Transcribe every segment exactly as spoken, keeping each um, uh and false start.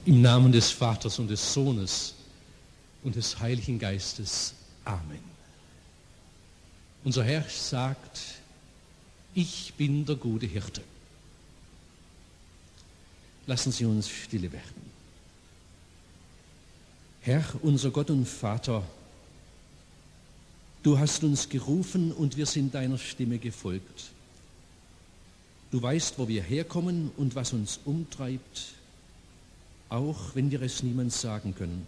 Im Namen des Vaters und des Sohnes und des Heiligen Geistes. Amen. Unser Herr sagt, ich bin der gute Hirte. Lassen Sie uns stille werden. Herr, unser Gott und Vater, du hast uns gerufen und wir sind deiner Stimme gefolgt. Du weißt, wo wir herkommen und was uns umtreibt, auch wenn wir es niemand sagen können.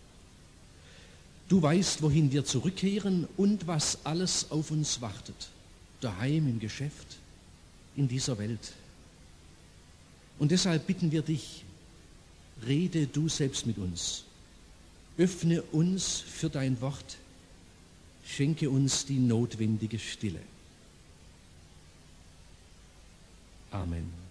Du weißt, wohin wir zurückkehren und was alles auf uns wartet, daheim im Geschäft, in dieser Welt. Und deshalb bitten wir dich, rede du selbst mit uns, öffne uns für dein Wort, schenke uns die notwendige Stille. Amen.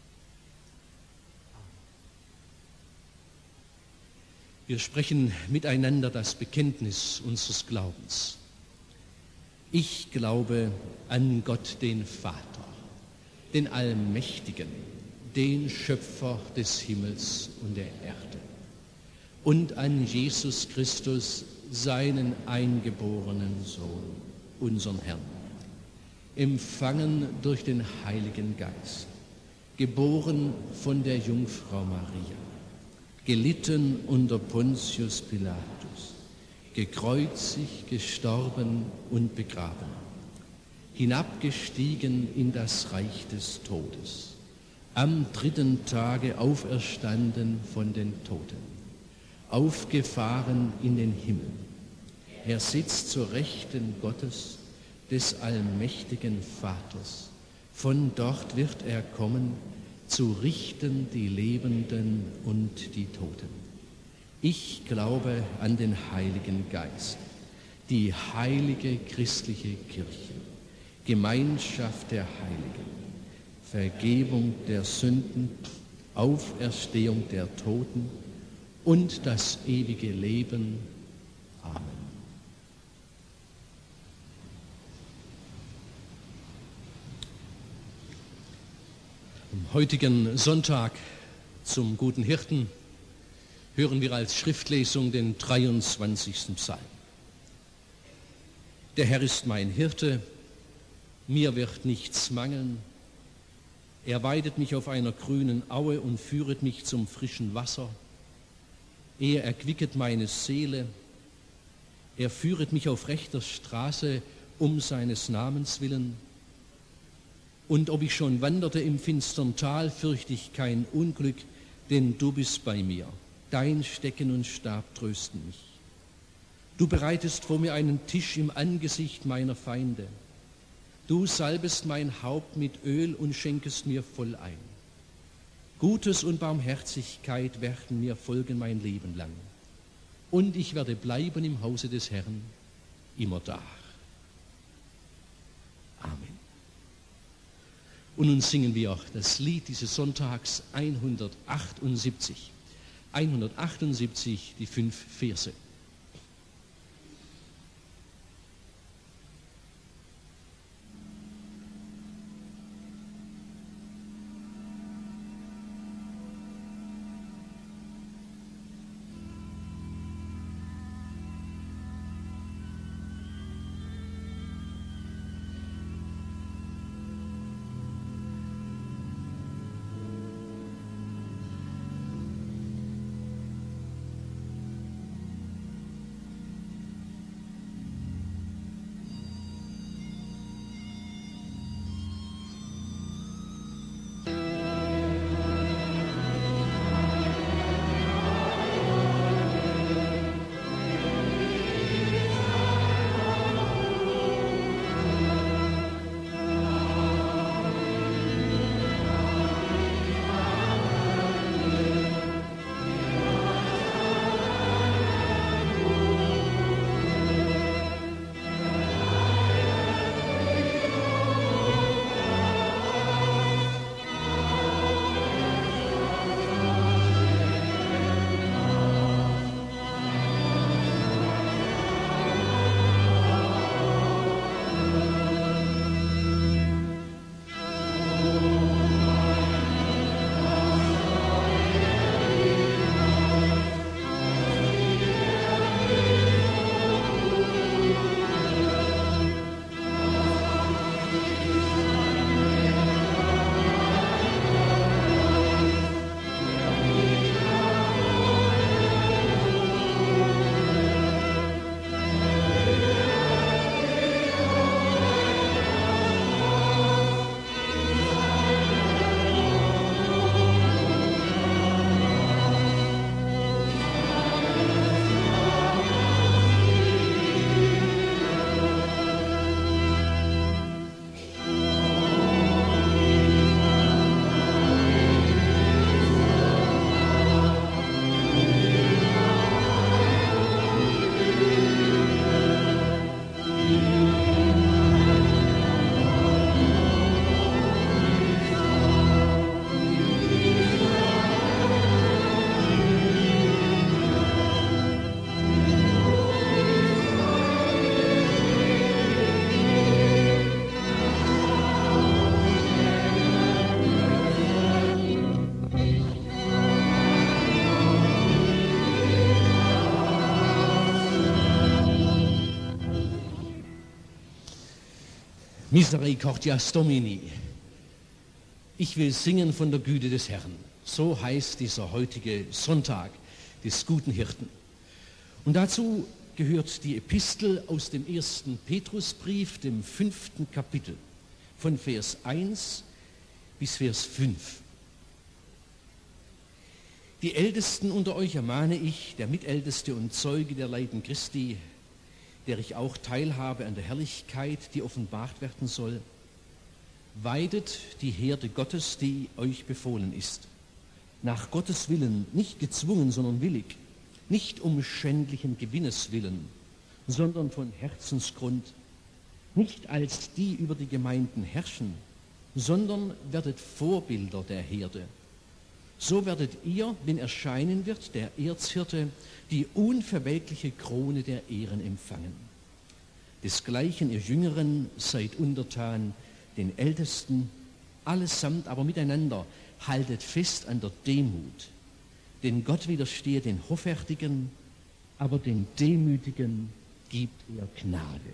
Wir sprechen miteinander das Bekenntnis unseres Glaubens. Ich glaube an Gott, den Vater, den Allmächtigen, den Schöpfer des Himmels und der Erde, und an Jesus Christus, seinen eingeborenen Sohn, unseren Herrn, empfangen durch den Heiligen Geist, geboren von der Jungfrau Maria, gelitten unter Pontius Pilatus, gekreuzigt, gestorben und begraben, hinabgestiegen in das Reich des Todes, am dritten Tage auferstanden von den Toten, aufgefahren in den Himmel. Er sitzt zur Rechten Gottes, des allmächtigen Vaters. Von dort wird er kommen, zu richten die Lebenden und die Toten. Ich glaube an den Heiligen Geist, die heilige christliche Kirche, Gemeinschaft der Heiligen, Vergebung der Sünden, Auferstehung der Toten und das ewige Leben. Amen. Am heutigen Sonntag zum guten Hirten hören wir als Schriftlesung den dreiundzwanzigsten Psalm. Der Herr ist mein Hirte, mir wird nichts mangeln. Er weidet mich auf einer grünen Aue und führet mich zum frischen Wasser. Er erquicket meine Seele. Er führet mich auf rechter Straße um seines Namens willen. Und ob ich schon wanderte im finstern Tal, fürchte ich kein Unglück, denn du bist bei mir. Dein Stecken und Stab trösten mich. Du bereitest vor mir einen Tisch im Angesicht meiner Feinde. Du salbest mein Haupt mit Öl und schenkest mir voll ein. Gutes und Barmherzigkeit werden mir folgen mein Leben lang. Und ich werde bleiben im Hause des Herrn immerdar. Amen. Und nun singen wir auch das Lied dieses Sonntags hundertachtundsiebzig. hundertachtundsiebzig, die fünf Verse. Misericordias Domini. Ich will singen von der Güte des Herrn. So heißt dieser heutige Sonntag des guten Hirten. Und dazu gehört die Epistel aus dem ersten Petrusbrief, dem fünften Kapitel, von Vers eins bis Vers fünf. Die Ältesten unter euch ermahne ich, der Mitälteste und Zeuge der Leiden Christi, der ich auch teilhabe an der Herrlichkeit, die offenbart werden soll. Weidet die Herde Gottes, die euch befohlen ist. Nach Gottes Willen, nicht gezwungen, sondern willig. Nicht um schändlichen Gewinnes willen, sondern von Herzensgrund. Nicht als die über die Gemeinden herrschen, sondern werdet Vorbilder der Herde. So werdet ihr, wenn erscheinen wird, der Erzhirte, die unverwelkliche Krone der Ehren empfangen. Desgleichen ihr Jüngeren seid untertan den Ältesten, allesamt aber miteinander haltet fest an der Demut. Denn Gott widersteht den Hoffärtigen, aber den Demütigen gibt er Gnade.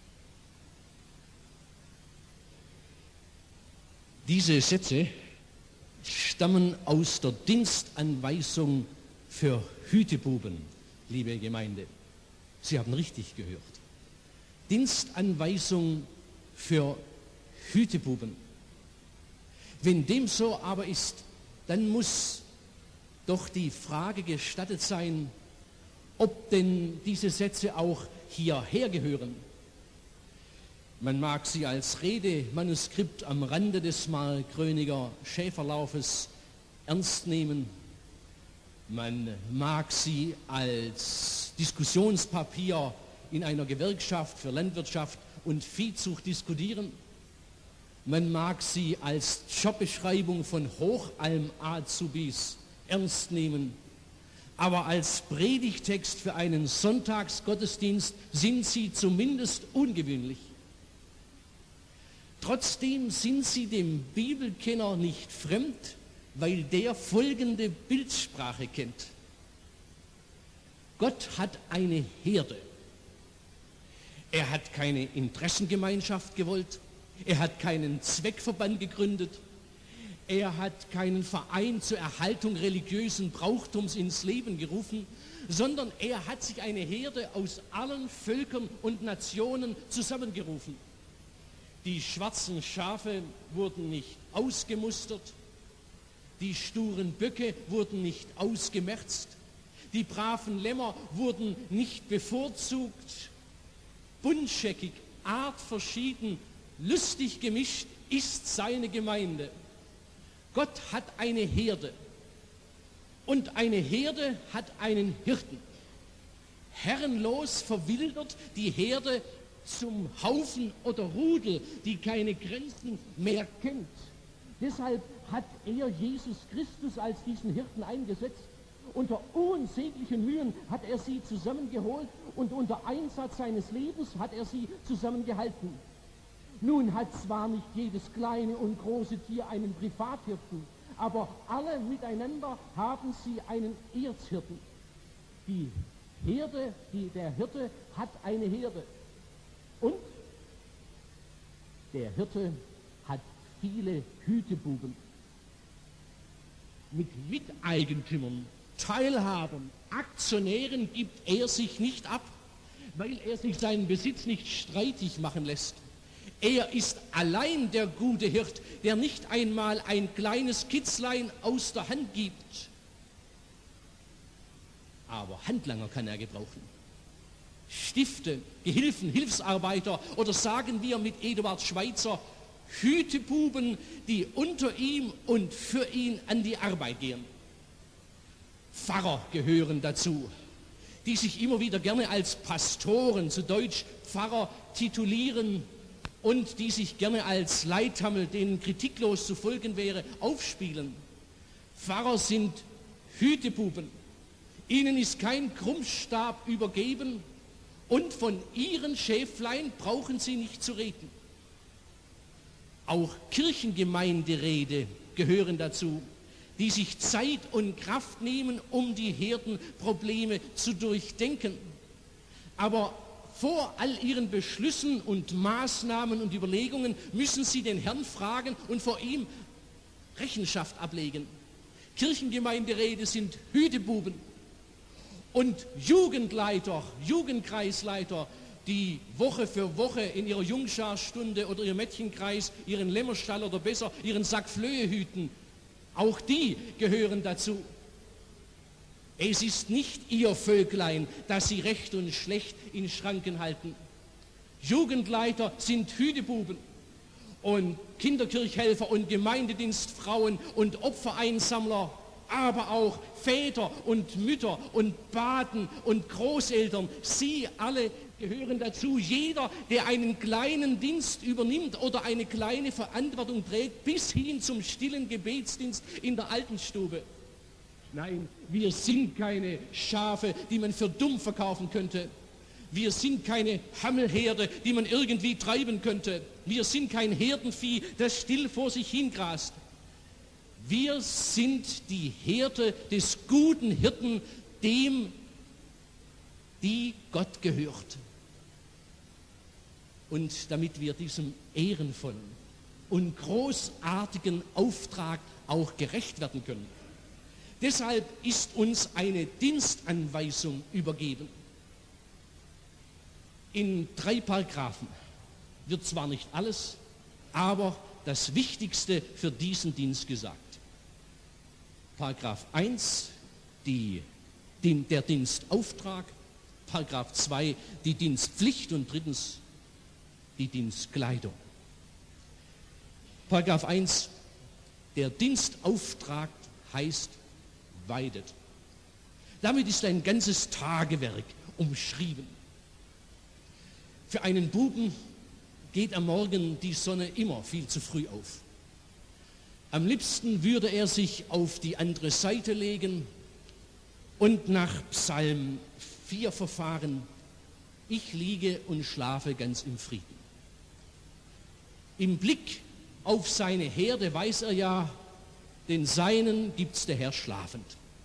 Diese Sätze stammen aus der Dienstanweisung für Hütebuben, liebe Gemeinde. Sie haben richtig gehört. Dienstanweisung für Hütebuben. Wenn dem so aber ist, dann muss doch die Frage gestattet sein, ob denn diese Sätze auch hierher gehören. Man mag sie als Redemanuskript am Rande des Markgröniger Schäferlaufes ernst nehmen. Man mag sie als Diskussionspapier in einer Gewerkschaft für Landwirtschaft und Viehzucht diskutieren. Man mag sie als Jobbeschreibung von Hochalm-Azubis ernst nehmen. Aber als Predigtext für einen Sonntagsgottesdienst sind sie zumindest ungewöhnlich. Trotzdem sind sie dem Bibelkenner nicht fremd, weil der folgende Bildsprache kennt. Gott hat eine Herde. Er hat keine Interessengemeinschaft gewollt. Er hat keinen Zweckverband gegründet. Er hat keinen Verein zur Erhaltung religiösen Brauchtums ins Leben gerufen, sondern er hat sich eine Herde aus allen Völkern und Nationen zusammengerufen. Die schwarzen Schafe wurden nicht ausgemustert, die sturen Böcke wurden nicht ausgemerzt, die braven Lämmer wurden nicht bevorzugt. Buntscheckig, artverschieden, lustig gemischt ist seine Gemeinde. Gott hat eine Herde und eine Herde hat einen Hirten. Herrenlos verwildert die Herde zum Haufen oder Rudel, die keine Grenzen mehr kennt. Deshalb hat er Jesus Christus als diesen Hirten eingesetzt. Unter unsäglichen Mühen hat er sie zusammengeholt und unter Einsatz seines Lebens hat er sie zusammengehalten. Nun hat zwar nicht jedes kleine und große Tier einen Privathirten, aber alle miteinander haben sie einen Erzhirten. Die Herde, die, der Hirte hat eine Herde. Und der Hirte hat viele Hütebuben. Mit Miteigentümern, Teilhabern, Aktionären gibt er sich nicht ab, weil er sich seinen Besitz nicht streitig machen lässt. Er ist allein der gute Hirt, der nicht einmal ein kleines Kitzlein aus der Hand gibt. Aber Handlanger kann er gebrauchen. Stifte, Gehilfen, Hilfsarbeiter oder sagen wir mit Eduard Schweitzer, Hütebuben, die unter ihm und für ihn an die Arbeit gehen. Pfarrer gehören dazu, die sich immer wieder gerne als Pastoren, zu Deutsch Pfarrer, titulieren und die sich gerne als Leithammel, denen kritiklos zu folgen wäre, aufspielen. Pfarrer sind Hütebuben. Ihnen ist kein Krummstab übergeben und von ihren Schäflein brauchen sie nicht zu reden. Auch Kirchengemeinderäte gehören dazu, die sich Zeit und Kraft nehmen, um die Herdenprobleme zu durchdenken. Aber vor all ihren Beschlüssen und Maßnahmen und Überlegungen müssen sie den Herrn fragen und vor ihm Rechenschaft ablegen. Kirchengemeinderäte sind Hütebuben und Jugendleiter, Jugendkreisleiter, die Woche für Woche in ihrer Jungscharstunde oder ihrem Mädchenkreis ihren Lämmerstall oder besser ihren Sack Flöhe hüten, auch die gehören dazu. Es ist nicht ihr Völklein, das sie recht und schlecht in Schranken halten. Jugendleiter sind Hütebuben und Kinderkirchhelfer und Gemeindedienstfrauen und Opfereinsammler, aber auch Väter und Mütter und Paten und Großeltern. Sie alle gehören dazu. Jeder, der einen kleinen Dienst übernimmt oder eine kleine Verantwortung trägt, bis hin zum stillen Gebetsdienst in der Altenstube. Nein, wir sind keine Schafe, die man für dumm verkaufen könnte. Wir sind keine Hammelherde, die man irgendwie treiben könnte. Wir sind kein Herdenvieh, das still vor sich hingrast. Wir sind die Herde des guten Hirten, dem die Gott gehört. Und damit wir diesem ehrenvollen und großartigen Auftrag auch gerecht werden können, deshalb ist uns eine Dienstanweisung übergeben. In drei Paragraphen wird zwar nicht alles, aber das Wichtigste für diesen Dienst gesagt. Paragraph eins, die, den, der Dienstauftrag, Paragraph zwei, die Dienstpflicht und drittens die Dienstkleidung. Paragraph eins, der Dienstauftrag heißt weidet. Damit ist ein ganzes Tagewerk umschrieben. Für einen Buben geht am Morgen die Sonne immer viel zu früh auf. Am liebsten würde er sich auf die andere Seite legen und nach Psalm vier verfahren: Ich liege und schlafe ganz im Frieden. Im Blick auf seine Herde weiß er ja, den Seinen gibt's der Herr schlafend.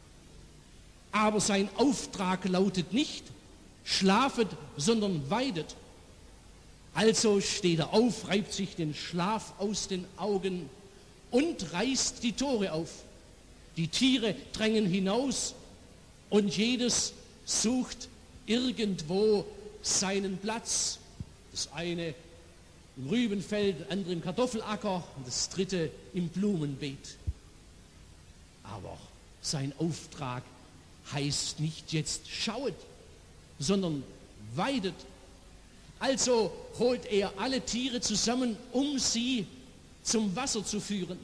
Aber sein Auftrag lautet nicht schlafet, sondern weidet. Also steht er auf, reibt sich den Schlaf aus den Augen und reißt die Tore auf. Die Tiere drängen hinaus und jedes sucht irgendwo seinen Platz. Das eine im Rübenfeld, das andere im Kartoffelacker und das dritte im Blumenbeet. Aber sein Auftrag heißt nicht jetzt schauet, sondern weidet. Also holt er alle Tiere zusammen, um sie zum Wasser zu führen.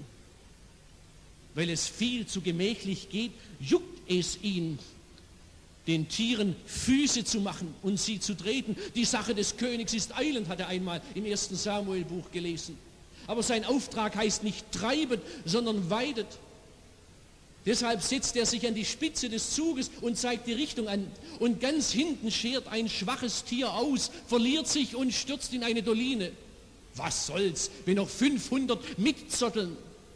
Weil es viel zu gemächlich geht, juckt es ihn, den Tieren Füße zu machen und sie zu treten. Die Sache des Königs ist eilend, hat er einmal im ersten Samuel-Buch gelesen. Aber sein Auftrag heißt nicht treibet, sondern weidet. Deshalb setzt er sich an die Spitze des Zuges und zeigt die Richtung an. Und ganz hinten schert ein schwaches Tier aus, verliert sich und stürzt in eine Doline. Was soll's, wenn noch fünfhundert mitzotteln?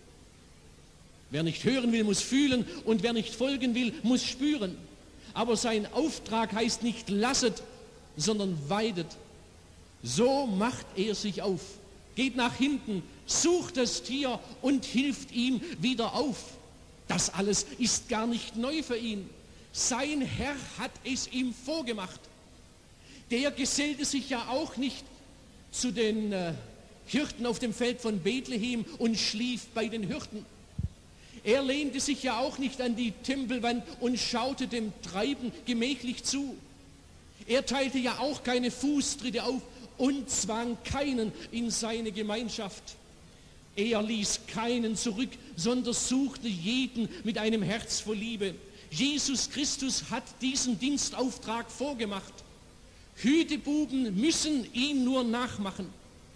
Wer nicht hören will, muss fühlen, und wer nicht folgen will, muss spüren. Aber sein Auftrag heißt nicht lasset, sondern weidet. So macht er sich auf, geht nach hinten, sucht das Tier und hilft ihm wieder auf. Das alles ist gar nicht neu für ihn. Sein Herr hat es ihm vorgemacht. Der gesellte sich ja auch nicht zu den äh, Hirten auf dem Feld von Bethlehem und schlief bei den Hirten. Er lehnte sich ja auch nicht an die Tempelwand und schaute dem Treiben gemächlich zu. Er teilte ja auch keine Fußtritte auf und zwang keinen in seine Gemeinschaft. Er ließ keinen zurück, sondern suchte jeden mit einem Herz voll Liebe. Jesus Christus hat diesen Dienstauftrag vorgemacht. Hütebuben müssen ihn nur nachmachen.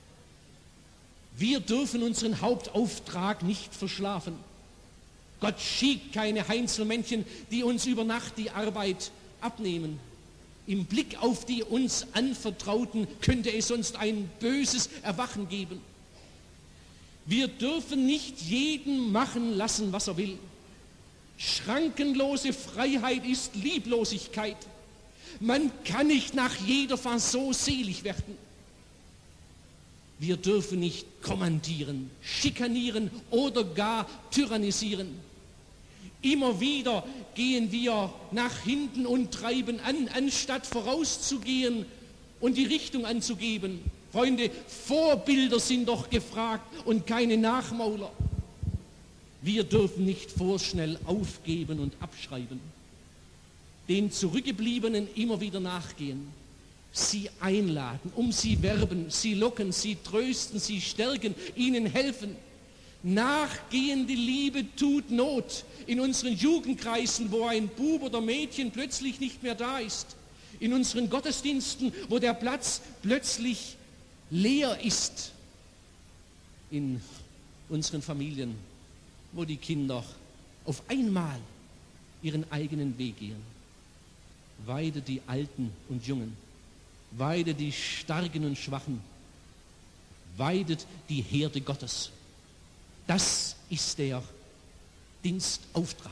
Wir dürfen unseren Hauptauftrag nicht verschlafen. Gott schickt keine Heinzelmännchen, die uns über Nacht die Arbeit abnehmen. Im Blick auf die uns Anvertrauten könnte es sonst ein böses Erwachen geben. Wir dürfen nicht jeden machen lassen, was er will. Schrankenlose Freiheit ist Lieblosigkeit. Man kann nicht nach jeder Fasson selig werden. Wir dürfen nicht kommandieren, schikanieren oder gar tyrannisieren. Immer wieder gehen wir nach hinten und treiben an, anstatt vorauszugehen und die Richtung anzugeben. Freunde, Vorbilder sind doch gefragt und keine Nachmauler. Wir dürfen nicht vorschnell aufgeben und abschreiben. Den Zurückgebliebenen immer wieder nachgehen, sie einladen, um sie werben, sie locken, sie trösten, sie stärken, ihnen helfen. Nachgehende Liebe tut Not in unseren Jugendkreisen, wo ein Bub oder Mädchen plötzlich nicht mehr da ist, in unseren Gottesdiensten, wo der Platz plötzlich leer ist, in unseren Familien, wo die Kinder auf einmal ihren eigenen Weg gehen. Weide die Alten und Jungen, weide die Starken und Schwachen, weidet die Herde Gottes. Das ist der Dienstauftrag.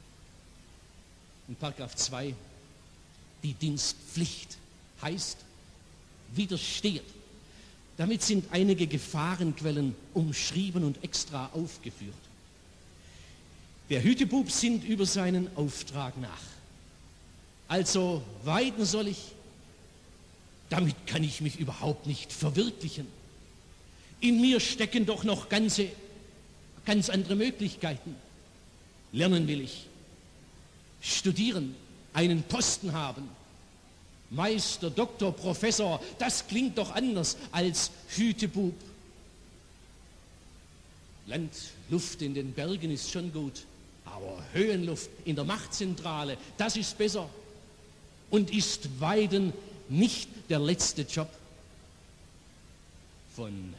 In Paragraph zwei, die Dienstpflicht heißt, widersteht. Damit sind einige Gefahrenquellen umschrieben und extra aufgeführt. Der Hütebub sinnt über seinen Auftrag nach. Also weiden soll ich, damit kann ich mich überhaupt nicht verwirklichen. In mir stecken doch noch ganze, ganz andere Möglichkeiten. Lernen will ich, studieren, einen Posten haben, Meister, Doktor, Professor, das klingt doch anders als Hütebub. Land, Luft in den Bergen ist schon gut, aber Höhenluft in der Machtzentrale, das ist besser. Und ist Weiden nicht der letzte Job? Von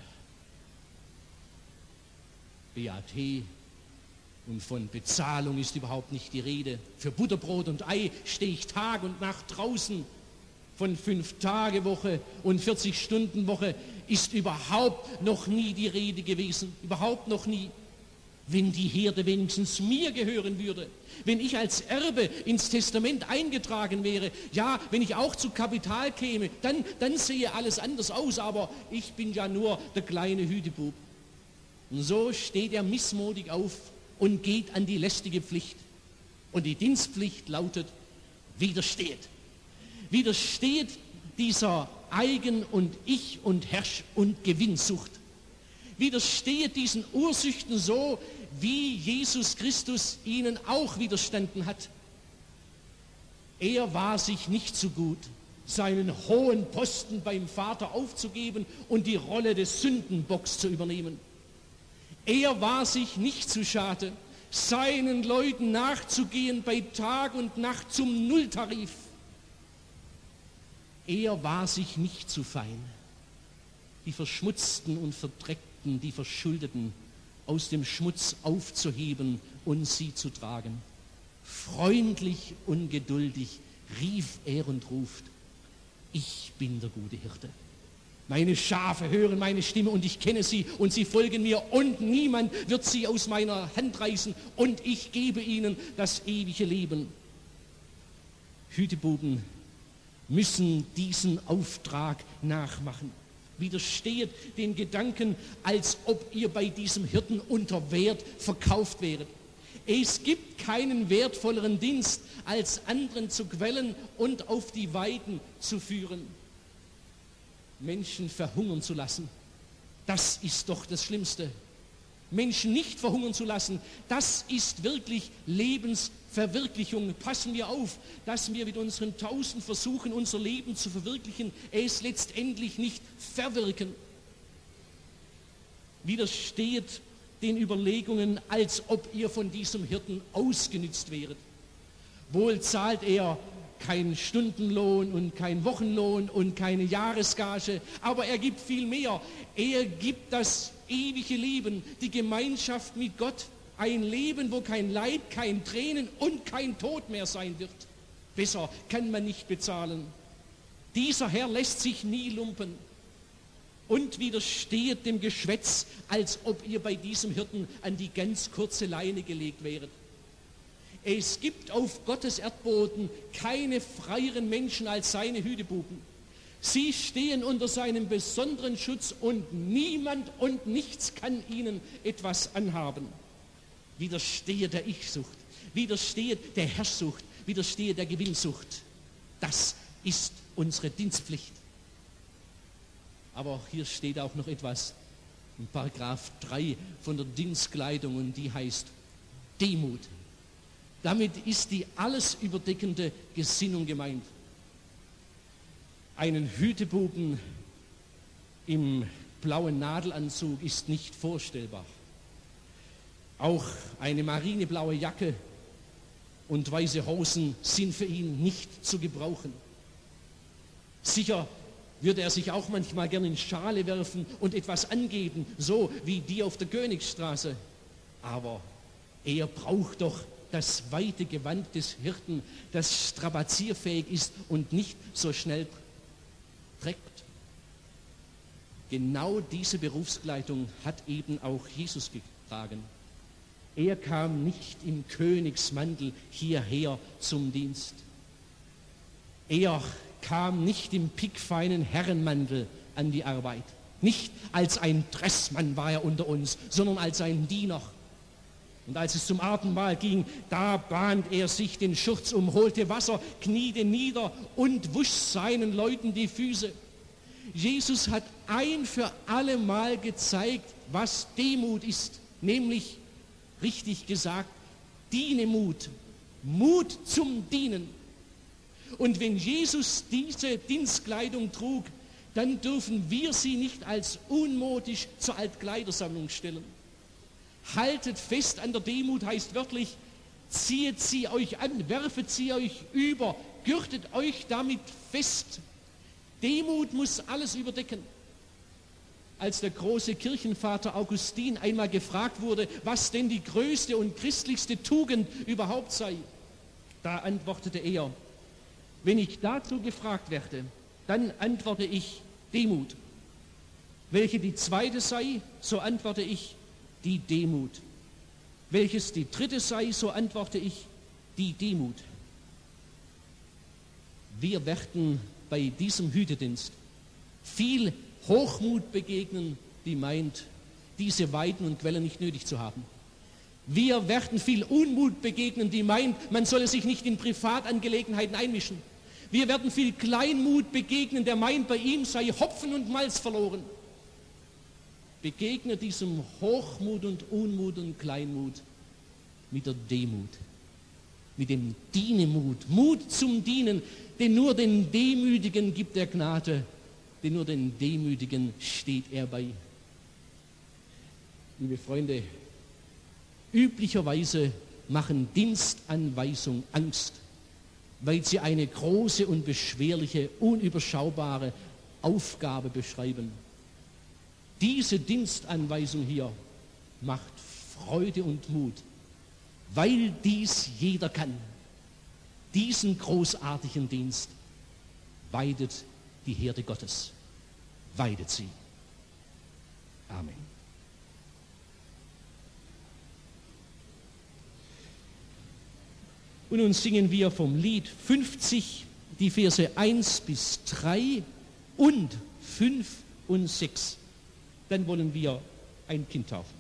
B A T und von Bezahlung ist überhaupt nicht die Rede. Für Butterbrot und Ei stehe ich Tag und Nacht draußen. Von Fünf-Tage-Woche und vierzig-Stunden-Woche ist überhaupt noch nie die Rede gewesen. Überhaupt noch nie. Wenn die Herde wenigstens mir gehören würde, wenn ich als Erbe ins Testament eingetragen wäre, ja, wenn ich auch zu Kapital käme, dann, dann sehe alles anders aus, aber ich bin ja nur der kleine Hütebub. Und so steht er missmodig auf und geht an die lästige Pflicht. Und die Dienstpflicht lautet, widersteht. Widersteht dieser Eigen- und Ich- und Herrsch- und Gewinnsucht. Widersteht diesen Ursüchten so, wie Jesus Christus ihnen auch widerstanden hat. Er war sich nicht so gut, seinen hohen Posten beim Vater aufzugeben und die Rolle des Sündenbocks zu übernehmen. Er war sich nicht zu schade, seinen Leuten nachzugehen bei Tag und Nacht zum Nulltarif. Er war sich nicht zu fein, die Verschmutzten und Verdreckten, die Verschuldeten aus dem Schmutz aufzuheben und sie zu tragen. Freundlich und geduldig rief er und ruft, ich bin der gute Hirte. Meine Schafe hören meine Stimme und ich kenne sie und sie folgen mir und niemand wird sie aus meiner Hand reißen und ich gebe ihnen das ewige Leben. Hütebuben müssen diesen Auftrag nachmachen. Widersteht den Gedanken, als ob ihr bei diesem Hirten unter Wert verkauft wäret. Es gibt keinen wertvolleren Dienst, als anderen zu quellen und auf die Weiden zu führen. Menschen verhungern zu lassen, das ist doch das Schlimmste. Menschen nicht verhungern zu lassen, das ist wirklich Lebensverwirklichung. Passen wir auf, dass wir mit unseren tausend Versuchen, unser Leben zu verwirklichen, es letztendlich nicht verwirken. Widersteht den Überlegungen, als ob ihr von diesem Hirten ausgenützt wäret. Wohl zahlt er keinen Stundenlohn und keinen Wochenlohn und keine Jahresgage, aber er gibt viel mehr. Er gibt das ewige Leben, die Gemeinschaft mit Gott, ein Leben, wo kein Leid, kein Tränen und kein Tod mehr sein wird. Besser kann man nicht bezahlen. Dieser Herr lässt sich nie lumpen und widersteht dem Geschwätz, als ob ihr bei diesem Hirten an die ganz kurze Leine gelegt wäret. Es gibt auf Gottes Erdboden keine freieren Menschen als seine Hütebuben. Sie stehen unter seinem besonderen Schutz und niemand und nichts kann ihnen etwas anhaben. Widerstehe der Ich-Sucht, widerstehe der Herrschsucht, widerstehe der Gewinnsucht. Das ist unsere Dienstpflicht. Aber hier steht auch noch etwas in Paragraph drei von der Dienstkleidung und die heißt Demut. Damit ist die alles überdeckende Gesinnung gemeint. Einen Hütebuben im blauen Nadelanzug ist nicht vorstellbar. Auch eine marineblaue Jacke und weiße Hosen sind für ihn nicht zu gebrauchen. Sicher würde er sich auch manchmal gerne in Schale werfen und etwas angeben, so wie die auf der Königstraße. Aber er braucht doch das weite Gewand des Hirten, das strapazierfähig ist und nicht so schnell trägt. Genau diese Berufskleidung hat eben auch Jesus getragen. Er kam nicht im Königsmantel hierher zum Dienst. Er kam nicht im pickfeinen Herrenmantel an die Arbeit. Nicht als ein Dressmann war er unter uns, sondern als ein Diener. Und als es zum Abendmahl ging, da band er sich den Schurz um, holte Wasser, kniete nieder und wusch seinen Leuten die Füße. Jesus hat ein für alle Mal gezeigt, was Demut ist, nämlich, richtig gesagt, Dienemut, Mut zum Dienen. Und wenn Jesus diese Dienstkleidung trug, dann dürfen wir sie nicht als unmodisch zur Altkleidersammlung stellen. Haltet fest an der Demut heißt wörtlich, ziehet sie euch an, werfet sie euch über, gürtet euch damit fest. Demut muss alles überdecken. Als der große Kirchenvater Augustin einmal gefragt wurde, was denn die größte und christlichste Tugend überhaupt sei, da antwortete er, wenn ich dazu gefragt werde, dann antworte ich Demut. Welche die zweite sei, so antworte ich die Demut. Welches die dritte sei, so antworte ich die Demut. Wir werden bei diesem Hütedienst viel Hochmut begegnen, die meint, diese Weiden und Quellen nicht nötig zu haben. Wir werden viel Unmut begegnen, die meint, man solle sich nicht in Privatangelegenheiten einmischen. Wir werden viel Kleinmut begegnen, der meint, bei ihm sei Hopfen und Malz verloren. Begegne diesem Hochmut und Unmut und Kleinmut mit der Demut, mit dem Dienemut, Mut zum Dienen, denn nur den Demütigen gibt er Gnade, denn nur den Demütigen steht er bei. Liebe Freunde, üblicherweise machen Dienstanweisungen Angst, weil sie eine große und beschwerliche, unüberschaubare Aufgabe beschreiben. Diese Dienstanweisung hier macht Freude und Mut, weil dies jeder kann. Diesen großartigen Dienst weidet die Herde Gottes, weidet sie. Amen. Und nun singen wir vom Lied fünfzig die Verse eins bis drei und fünf und sechs. Dann wollen wir ein Kind taufen.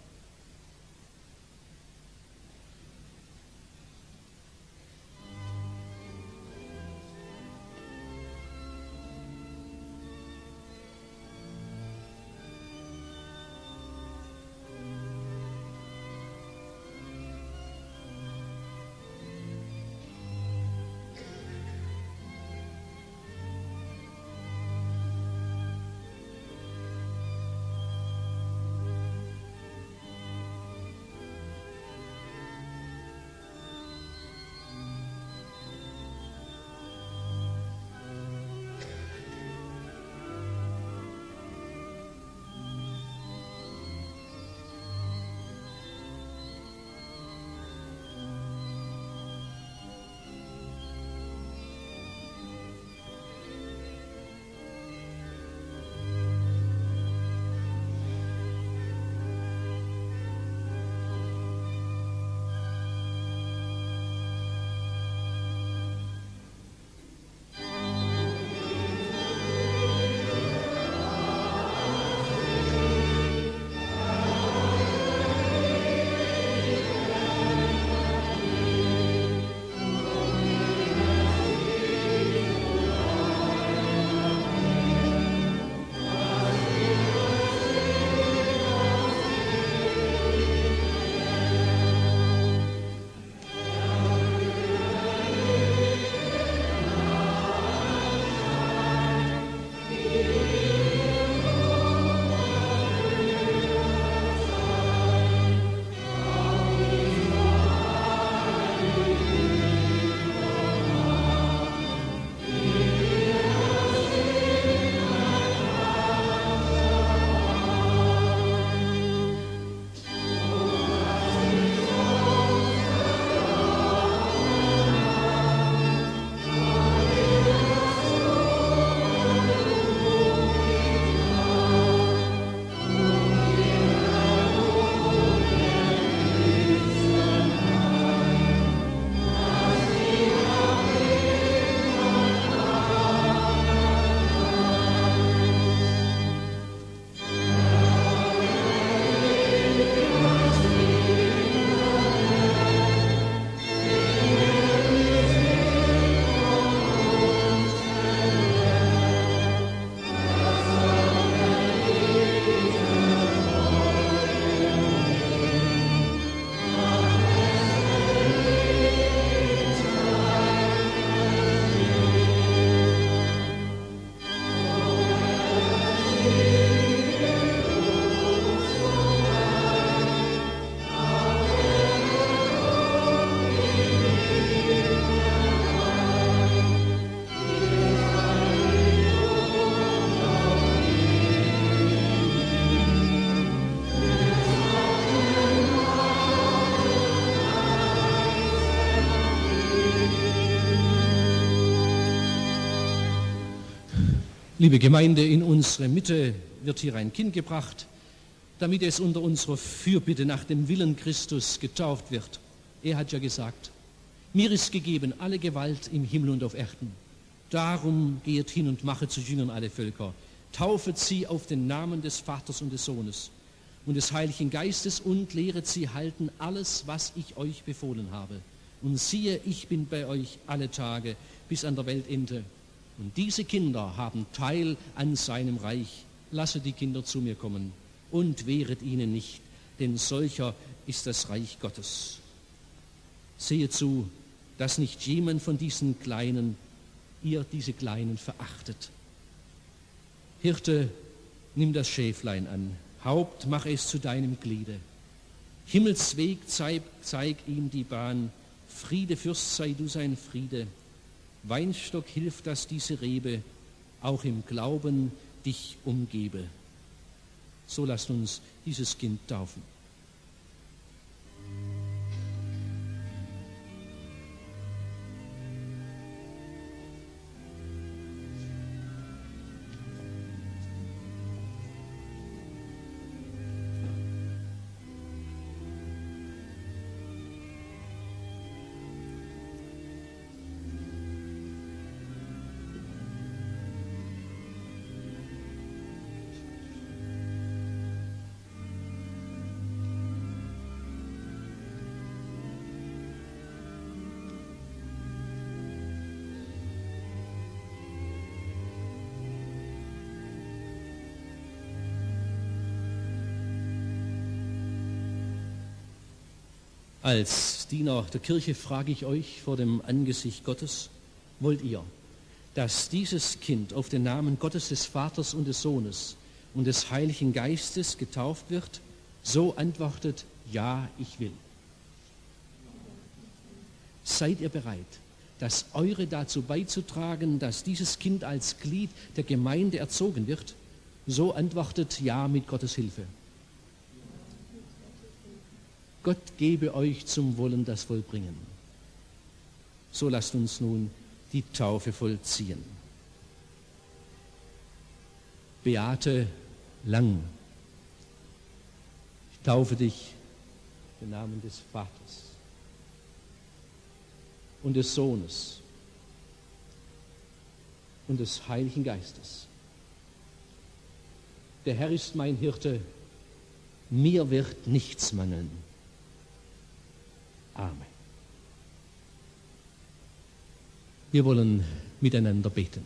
Liebe Gemeinde, in unsere Mitte wird hier ein Kind gebracht, damit es unter unserer Fürbitte nach dem Willen Christus getauft wird. Er hat ja gesagt, mir ist gegeben alle Gewalt im Himmel und auf Erden. Darum geht hin und mache zu Jüngern alle Völker. Taufet sie auf den Namen des Vaters und des Sohnes und des Heiligen Geistes und lehret sie halten alles, was ich euch befohlen habe. Und siehe, ich bin bei euch alle Tage bis an der Weltende. Und diese Kinder haben Teil an seinem Reich. Lasse die Kinder zu mir kommen und wehret ihnen nicht, denn solcher ist das Reich Gottes. Sehe zu, dass nicht jemand von diesen Kleinen, ihr diese Kleinen verachtet. Hirte, nimm das Schäflein an, Haupt, mach es zu deinem Gliede. Himmelsweg, zeig, zeig ihm die Bahn, Friede, Fürst, sei du sein Friede. Weinstock, hilf, dass diese Rebe auch im Glauben dich umgebe. So lasst uns dieses Kind taufen. Als Diener der Kirche frage ich euch vor dem Angesicht Gottes, wollt ihr, dass dieses Kind auf den Namen Gottes des Vaters und des Sohnes und des Heiligen Geistes getauft wird? So antwortet, ja, ich will. Seid ihr bereit, das Eure dazu beizutragen, dass dieses Kind als Glied der Gemeinde erzogen wird? So antwortet, ja, mit Gottes Hilfe. Gott gebe euch zum Wollen das Vollbringen. So lasst uns nun die Taufe vollziehen. Beate Lang, ich taufe dich im Namen des Vaters und des Sohnes und des Heiligen Geistes. Der Herr ist mein Hirte, mir wird nichts mangeln. Amen. Wir wollen miteinander beten.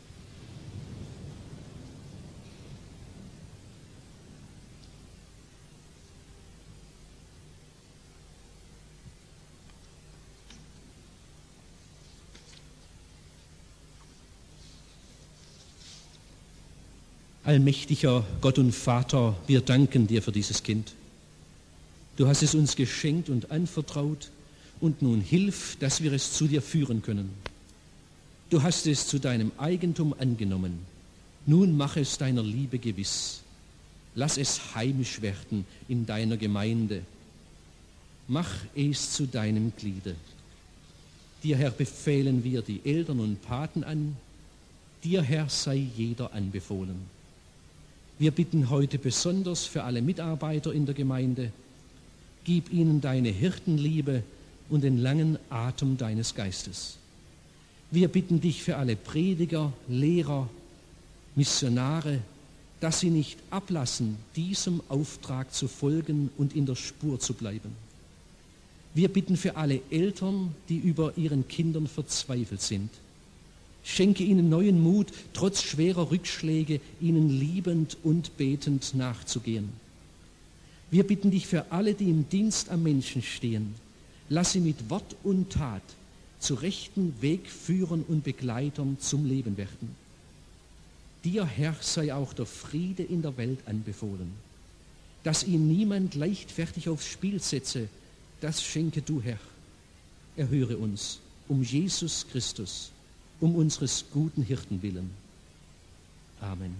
Allmächtiger Gott und Vater, wir danken dir für dieses Kind. Du hast es uns geschenkt und anvertraut und nun hilf, dass wir es zu dir führen können. Du hast es zu deinem Eigentum angenommen. Nun mach es deiner Liebe gewiss. Lass es heimisch werden in deiner Gemeinde. Mach es zu deinem Gliede. Dir, Herr, befehlen wir die Eltern und Paten an. Dir, Herr, sei jeder anbefohlen. Wir bitten heute besonders für alle Mitarbeiter in der Gemeinde, gib ihnen deine Hirtenliebe und den langen Atem deines Geistes. Wir bitten dich für alle Prediger, Lehrer, Missionare, dass sie nicht ablassen, diesem Auftrag zu folgen und in der Spur zu bleiben. Wir bitten für alle Eltern, die über ihren Kindern verzweifelt sind. Schenke ihnen neuen Mut, trotz schwerer Rückschläge, ihnen liebend und betend nachzugehen. Wir bitten dich für alle, die im Dienst am Menschen stehen. Lass sie mit Wort und Tat zu rechten Wegführern und Begleitern zum Leben werden. Dir, Herr, sei auch der Friede in der Welt anbefohlen. Dass ihn niemand leichtfertig aufs Spiel setze, das schenke du, Herr. Erhöre uns um Jesus Christus, um unseres guten Hirten willen. Amen.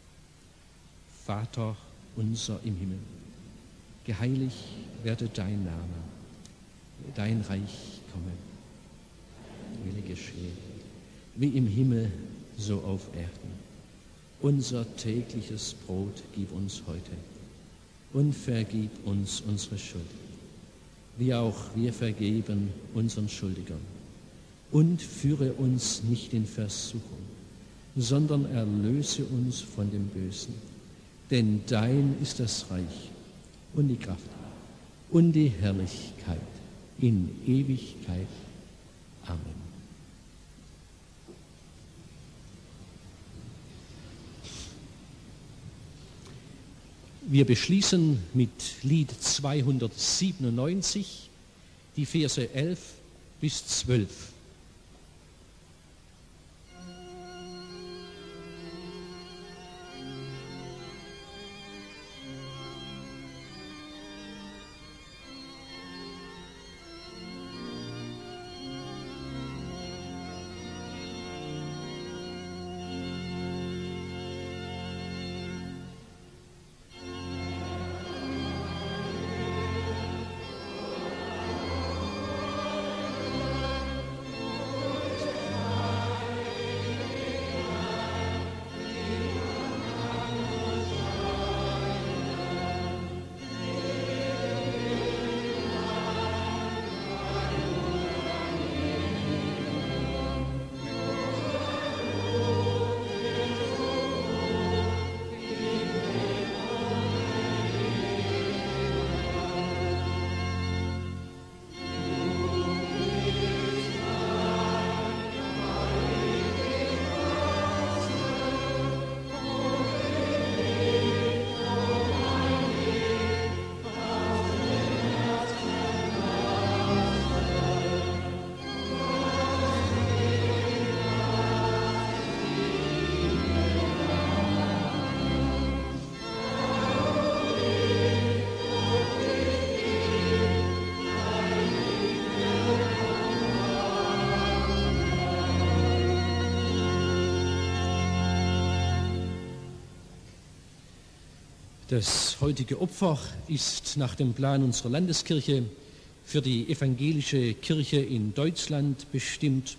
Vater unser im Himmel, geheiligt werde dein Name, dein Reich komme, Wille geschehe, wie im Himmel, so auf Erden. unser tägliches Brot gib uns heute und vergib uns unsere Schuld, wie auch wir vergeben unseren Schuldigern. Und führe uns nicht in Versuchung, sondern erlöse uns von dem Bösen. Denn dein ist das Reich und die Kraft und die Herrlichkeit in Ewigkeit. Amen. Wir beschließen mit Lied zweihundertsiebenundneunzig die Verse elf bis zwölf. Das heutige Opfer ist nach dem Plan unserer Landeskirche für die evangelische Kirche in Deutschland bestimmt.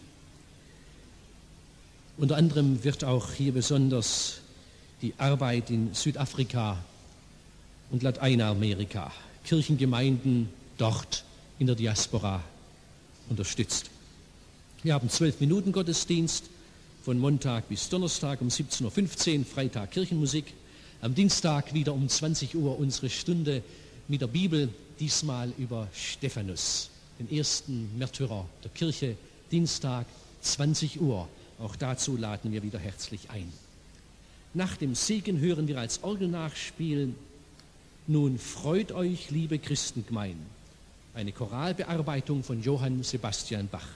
Unter anderem wird auch hier besonders die Arbeit in Südafrika und Lateinamerika, Kirchengemeinden dort in der Diaspora unterstützt. Wir haben zwölf Minuten Gottesdienst von Montag bis Donnerstag um siebzehn Uhr fünfzehn, Freitag Kirchenmusik. Am Dienstag wieder um zwanzig Uhr unsere Stunde mit der Bibel, diesmal über Stephanus, den ersten Märtyrer der Kirche. Dienstag zwanzig Uhr, auch dazu laden wir wieder herzlich ein. Nach dem Segen hören wir als Orgelnachspiel Nun freut euch, liebe Christengemein, eine Choralbearbeitung von Johann Sebastian Bach.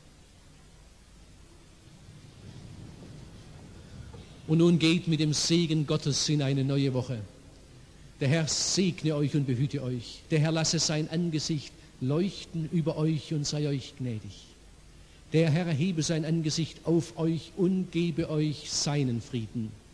Und nun geht mit dem Segen Gottes in eine neue Woche. Der Herr segne euch und behüte euch. Der Herr lasse sein Angesicht leuchten über euch und sei euch gnädig. Der Herr erhebe sein Angesicht auf euch und gebe euch seinen Frieden.